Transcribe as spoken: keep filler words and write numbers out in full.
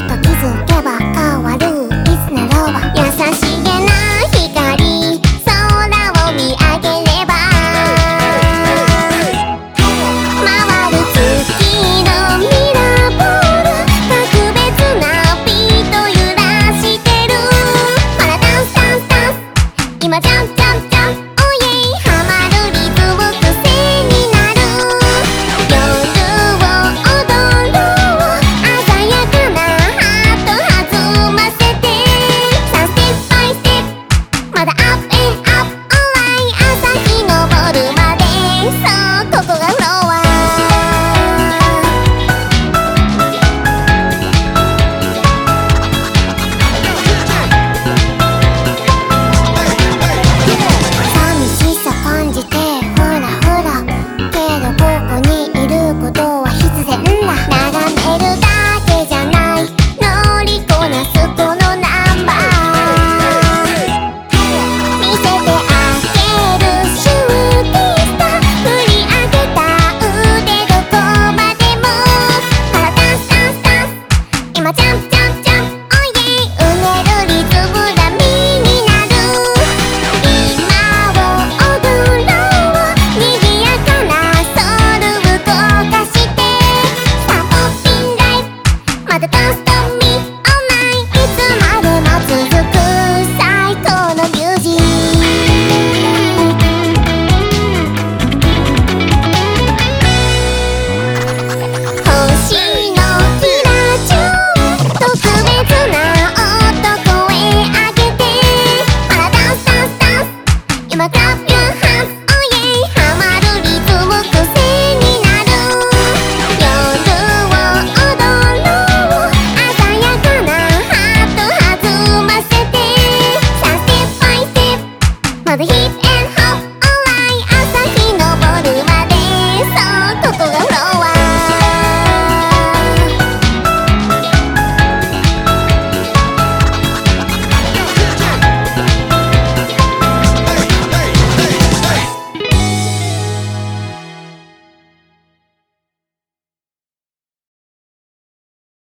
と気づけば変わるいつならば優しげな光空を見上げれば回る月のミラーボール格別なビート揺らしてるほらダンスダンスダンス今ジャンプジャンプジャンプオーイェイハマるリズム癖になる夜を踊ろう鮮やかなハート弾ませてさあステップバイステップまだアップエンアップオーライ朝日昇るまでそうここがフロア寂しさ感じてふらふらけどここにいることは必然だ眺めるだけじゃない乗りこなすこのナンバー見せてあげるシューティスタ振り上げた腕どこまでもほらダンスダンスダンス今ジャンプ